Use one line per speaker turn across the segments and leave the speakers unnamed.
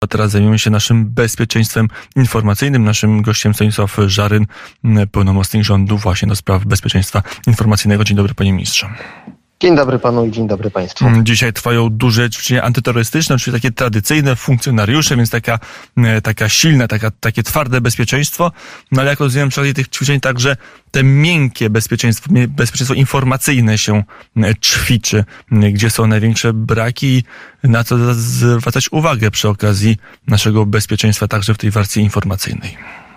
A teraz zajmiemy się naszym bezpieczeństwem informacyjnym. Naszym gościem Stanisław Żaryn, pełnomocnik rządu właśnie do spraw bezpieczeństwa informacyjnego. Dzień dobry, panie ministrze.
Dzień dobry panu i dzień dobry państwu.
Dzisiaj trwają duże ćwiczenia antyterrorystyczne, czyli takie tradycyjne funkcjonariusze, więc taka silna, takie twarde bezpieczeństwo. No ale jak rozumiem, przy tych ćwiczeń także te miękkie bezpieczeństwo informacyjne się ćwiczy. Gdzie są największe braki i na co zwracać uwagę przy okazji naszego bezpieczeństwa także w tej wersji informacyjnej?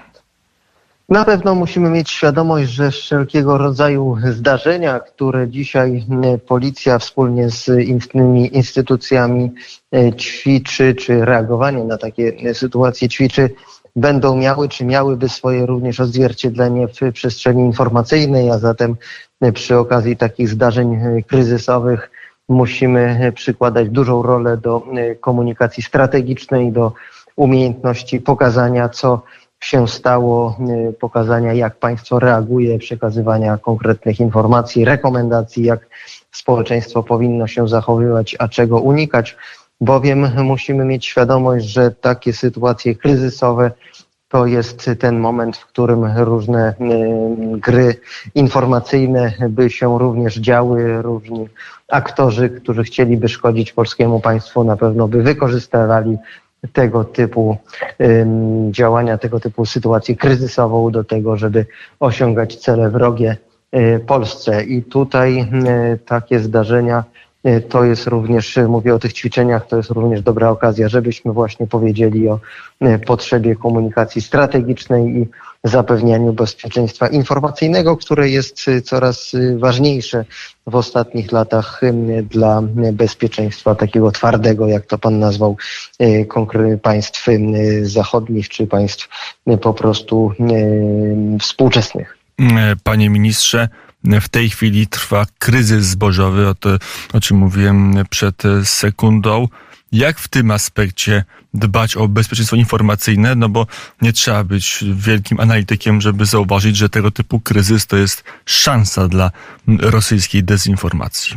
Na pewno musimy mieć świadomość, że wszelkiego rodzaju zdarzenia, które dzisiaj policja wspólnie z innymi instytucjami ćwiczy, czy reagowanie na takie sytuacje ćwiczy, będą miały, czy miałyby swoje również odzwierciedlenie w przestrzeni informacyjnej, a zatem przy okazji takich zdarzeń kryzysowych musimy przykładać dużą rolę do komunikacji strategicznej, do umiejętności pokazania, co się stało, pokazania, jak państwo reaguje, przekazywania konkretnych informacji, rekomendacji, jak społeczeństwo powinno się zachowywać, a czego unikać, bowiem musimy mieć świadomość, że takie sytuacje kryzysowe to jest ten moment, w którym różne gry informacyjne by się również działy, różni aktorzy, którzy chcieliby szkodzić polskiemu państwu, na pewno by wykorzystywali tego typu działania, tego typu sytuację kryzysową do tego, żeby osiągać cele wrogie Polsce. I tutaj takie zdarzenia to jest również, mówię o tych ćwiczeniach, to jest również dobra okazja, żebyśmy właśnie powiedzieli o potrzebie komunikacji strategicznej i zapewnianiu bezpieczeństwa informacyjnego, które jest coraz ważniejsze w ostatnich latach dla bezpieczeństwa takiego twardego, jak to pan nazwał, państw zachodnich czy państw po prostu współczesnych.
Panie ministrze, w tej chwili trwa kryzys zbożowy, o czym mówiłem przed sekundą. Jak w tym aspekcie dbać o bezpieczeństwo informacyjne? No bo nie trzeba być wielkim analitykiem, żeby zauważyć, że tego typu kryzys to jest szansa dla rosyjskiej dezinformacji.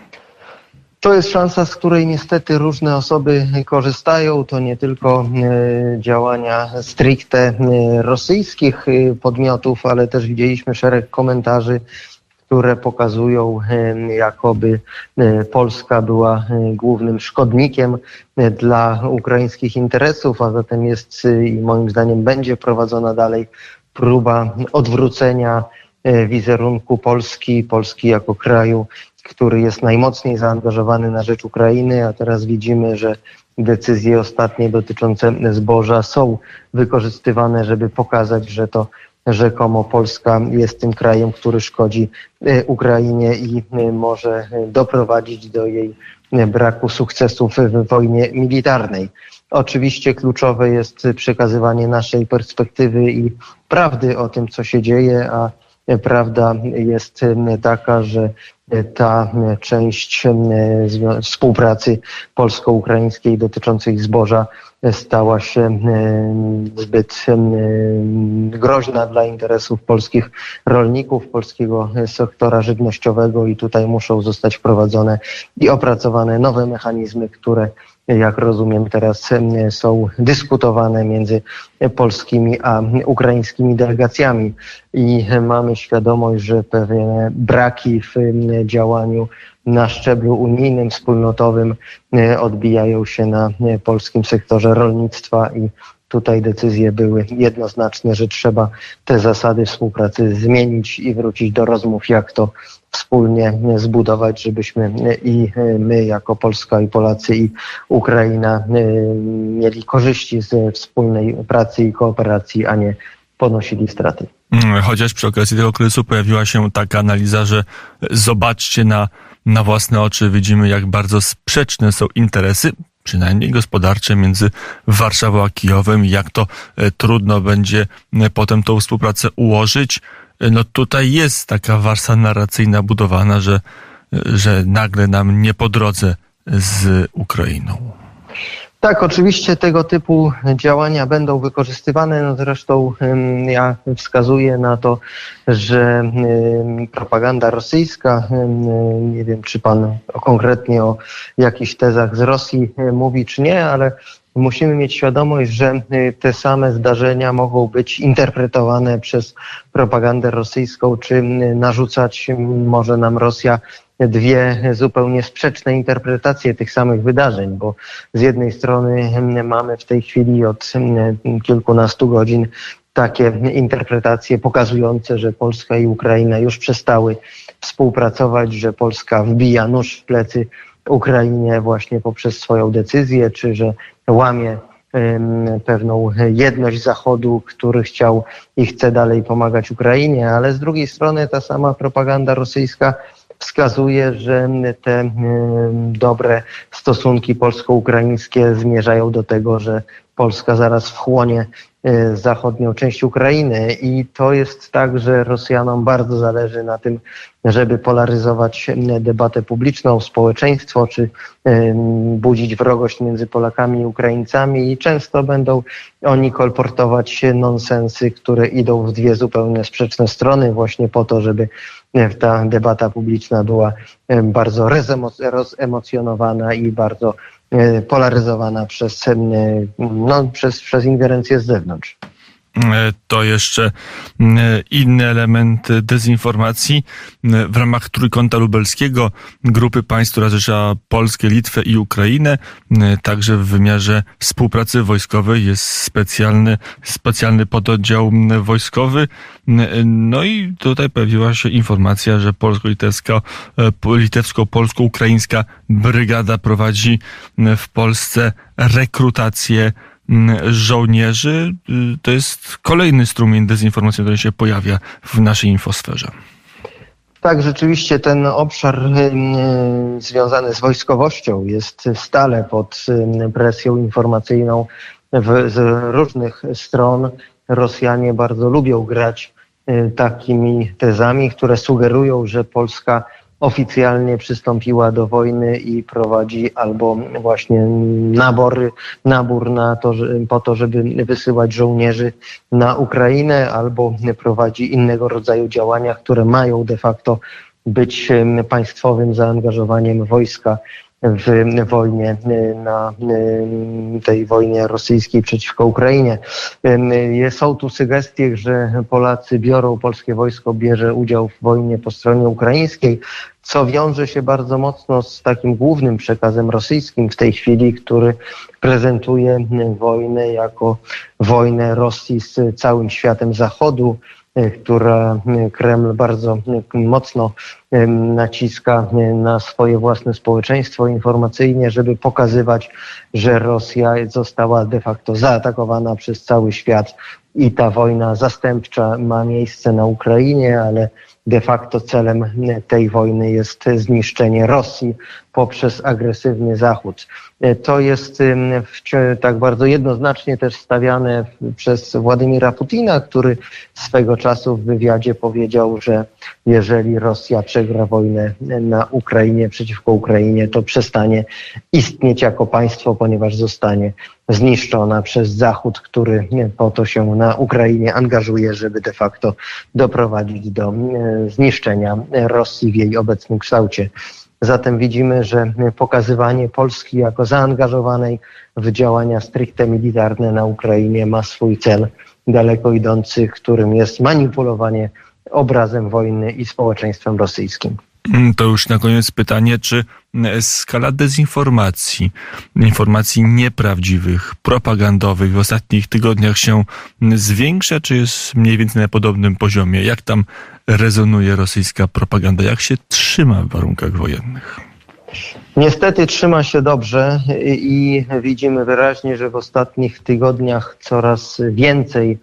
To jest szansa, z której niestety różne osoby korzystają. To nie tylko działania stricte rosyjskich podmiotów, ale też widzieliśmy szereg komentarzy, które pokazują, jakoby Polska była głównym szkodnikiem dla ukraińskich interesów, a zatem jest i moim zdaniem będzie prowadzona dalej próba odwrócenia wizerunku Polski jako kraju, który jest najmocniej zaangażowany na rzecz Ukrainy, a teraz widzimy, że decyzje ostatnie dotyczące zboża są wykorzystywane, żeby pokazać, że to rzekomo Polska jest tym krajem, który szkodzi Ukrainie i może doprowadzić do jej braku sukcesów w wojnie militarnej. Oczywiście kluczowe jest przekazywanie naszej perspektywy i prawdy o tym, co się dzieje, a prawda jest taka, że ta część współpracy polsko-ukraińskiej dotyczącej zboża stała się zbyt groźna dla interesów polskich rolników, polskiego sektora żywnościowego i tutaj muszą zostać wprowadzone i opracowane nowe mechanizmy, które, jak rozumiem, teraz są dyskutowane między polskimi a ukraińskimi delegacjami i mamy świadomość, że pewne braki w działaniu na szczeblu unijnym, wspólnotowym odbijają się na polskim sektorze rolnictwa i tutaj decyzje były jednoznaczne, że trzeba te zasady współpracy zmienić i wrócić do rozmów, jak to wspólnie zbudować, żebyśmy i my jako Polska i Polacy i Ukraina mieli korzyści ze wspólnej pracy i kooperacji, a nie ponosili straty.
Chociaż przy okazji tego kryzysu pojawiła się taka analiza, że zobaczcie na własne oczy, widzimy, jak bardzo sprzeczne są interesy, przynajmniej gospodarcze, między Warszawą a Kijowem, jak to trudno będzie potem tą współpracę ułożyć. No tutaj jest taka warstwa narracyjna budowana, że nagle nam nie po drodze z Ukrainą.
Tak, oczywiście tego typu działania będą wykorzystywane. No zresztą ja wskazuję na to, że propaganda rosyjska, nie wiem czy pan konkretnie o jakichś tezach z Rosji mówi czy nie, ale musimy mieć świadomość, że te same zdarzenia mogą być interpretowane przez propagandę rosyjską, czy narzucać może nam Rosja dwie zupełnie sprzeczne interpretacje tych samych wydarzeń, bo z jednej strony mamy w tej chwili od kilkunastu godzin takie interpretacje pokazujące, że Polska i Ukraina już przestały współpracować, że Polska wbija nóż w plecy Ukrainie właśnie poprzez swoją decyzję, czy że łamie pewną jedność Zachodu, który chciał i chce dalej pomagać Ukrainie, ale z drugiej strony ta sama propaganda rosyjska wskazuje, że te dobre stosunki polsko-ukraińskie zmierzają do tego, że Polska zaraz wchłonie zachodnią część Ukrainy i to jest tak, że Rosjanom bardzo zależy na tym, żeby polaryzować debatę publiczną, społeczeństwo, czy budzić wrogość między Polakami i Ukraińcami i często będą oni kolportować nonsensy, które idą w dwie zupełnie sprzeczne strony właśnie po to, żeby ta debata publiczna była bardzo rozemocjonowana i bardzo polaryzowana przez ingerencję z zewnątrz.
To jeszcze inny element dezinformacji. W ramach Trójkąta Lubelskiego grupy państw, która zrzesza Polskę, Litwę i Ukrainę, także w wymiarze współpracy wojskowej jest specjalny pododdział wojskowy. No i tutaj pojawiła się informacja, że litewsko-polsko-ukraińska brygada prowadzi w Polsce rekrutację żołnierzy. To jest kolejny strumień dezinformacji, który się pojawia w naszej infosferze.
Tak, rzeczywiście ten obszar związany z wojskowością jest stale pod presją informacyjną z różnych stron. Rosjanie bardzo lubią grać takimi tezami, które sugerują, że Polska oficjalnie przystąpiła do wojny i prowadzi albo właśnie nabór na to, po to, żeby wysyłać żołnierzy na Ukrainę, albo prowadzi innego rodzaju działania, które mają de facto być państwowym zaangażowaniem wojska w wojnie, na tej wojnie rosyjskiej przeciwko Ukrainie. Są tu sugestie, że polskie wojsko bierze udział w wojnie po stronie ukraińskiej, co wiąże się bardzo mocno z takim głównym przekazem rosyjskim w tej chwili, który prezentuje wojnę jako wojnę Rosji z całym światem Zachodu, która Kreml bardzo mocno naciska na swoje własne społeczeństwo informacyjnie, żeby pokazywać, że Rosja została de facto zaatakowana przez cały świat i ta wojna zastępcza ma miejsce na Ukrainie, ale de facto celem tej wojny jest zniszczenie Rosji poprzez agresywny Zachód. To jest tak bardzo jednoznacznie też stawiane przez Władimira Putina, który swego czasu w wywiadzie powiedział, że jeżeli Rosja przegra wojnę na Ukrainie przeciwko Ukrainie, to przestanie istnieć jako państwo, ponieważ zostanie zniszczona przez Zachód, który po to się na Ukrainie angażuje, żeby de facto doprowadzić do zniszczenia Rosji w jej obecnym kształcie. Zatem widzimy, że pokazywanie Polski jako zaangażowanej w działania stricte militarne na Ukrainie ma swój cel daleko idący, którym jest manipulowanie obrazem wojny i społeczeństwem rosyjskim.
To już na koniec pytanie, czy skala dezinformacji, informacji nieprawdziwych, propagandowych w ostatnich tygodniach się zwiększa, czy jest mniej więcej na podobnym poziomie? Jak tam rezonuje rosyjska propaganda? Jak się trzyma w warunkach wojennych?
Niestety trzyma się dobrze i widzimy wyraźnie, że w ostatnich tygodniach coraz więcej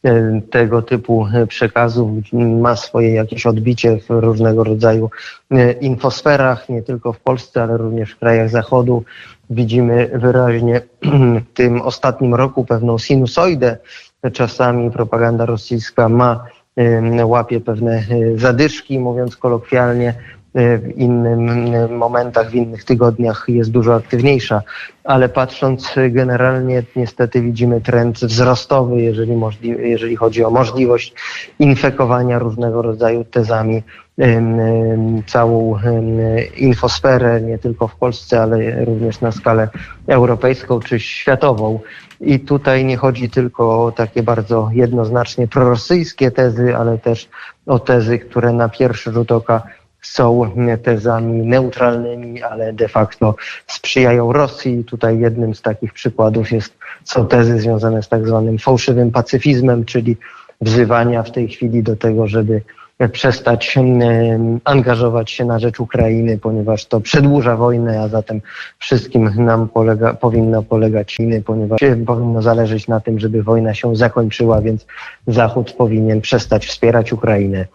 tego typu przekazów ma swoje jakieś odbicie w różnego rodzaju infosferach, nie tylko w Polsce, ale również w krajach Zachodu. Widzimy wyraźnie w tym ostatnim roku pewną sinusoidę. Czasami propaganda rosyjska łapie pewne zadyszki, mówiąc kolokwialnie, w innych momentach, w innych tygodniach jest dużo aktywniejsza, ale patrząc generalnie niestety widzimy trend wzrostowy, jeżeli chodzi o możliwość infekowania różnego rodzaju tezami całą infosferę, nie tylko w Polsce, ale również na skalę europejską czy światową. I tutaj nie chodzi tylko o takie bardzo jednoznacznie prorosyjskie tezy, ale też o tezy, które na pierwszy rzut oka są tezami neutralnymi, ale de facto sprzyjają Rosji. Tutaj jednym z takich przykładów są tezy związane z tak zwanym fałszywym pacyfizmem, czyli wzywania w tej chwili do tego, żeby przestać angażować się na rzecz Ukrainy, ponieważ to przedłuża wojnę, a zatem wszystkim nam powinno polegać winy, ponieważ powinno zależeć na tym, żeby wojna się zakończyła, więc Zachód powinien przestać wspierać Ukrainę.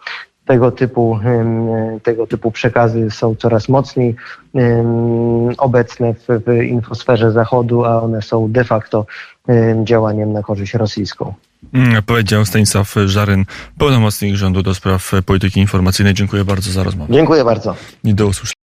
Tego typu przekazy są coraz mocniej obecne w infosferze Zachodu, a one są de facto działaniem na korzyść rosyjską.
Powiedział Stanisław Żaryn, pełnomocnik rządu do spraw polityki informacyjnej. Dziękuję bardzo za rozmowę.
Dziękuję bardzo.
I do usłyszenia.